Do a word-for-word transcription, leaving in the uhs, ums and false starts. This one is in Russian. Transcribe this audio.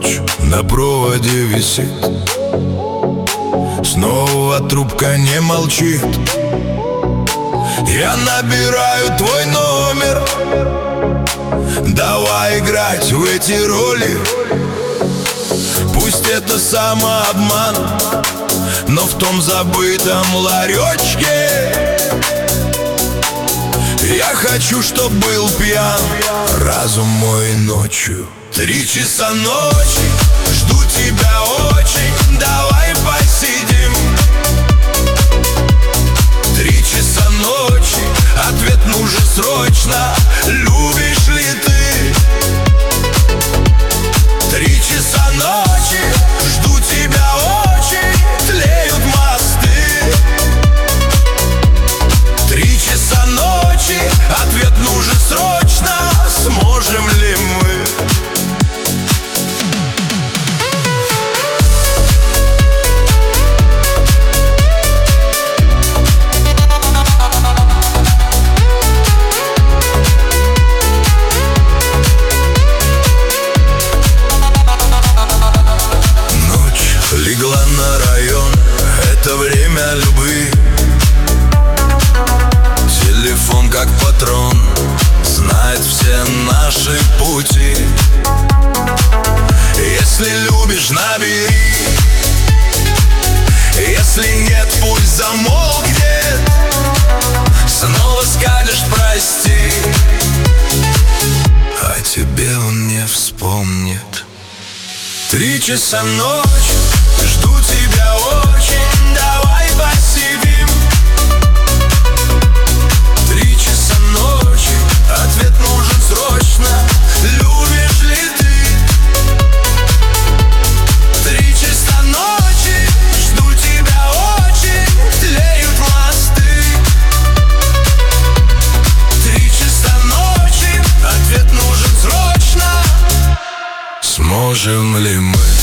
ночь на проводе висит, снова трубка не молчит. Я набираю твой номер, давай играть в эти роли. Пусть это самообман, но в том забытом ларечке я хочу, чтоб был пьян разум мой ночью. Три часа ночи, жду тебя очень, давай посидим. Три часа ночи, ответ нужен срочно, любишь ли ты? Три часа ночи, жду тебя очень, тлеют мосты. Три часа ночи, ответ нужен срочно, сможем ли мы? Легла на район, это время любви. Телефон как патрон, знает все наши пути. Если любишь, набери, если нет, пусть замолкнет. Снова скажешь прости, а тебе он не вспомнит. Три часа ночи, жду тебя очень, давай посидим. Три часа ночи, ответ нужен срочно, любишь ли ты? Три часа ночи, жду тебя очень, тлеют мосты. Три часа ночи, ответ нужен срочно, сможем ли мы?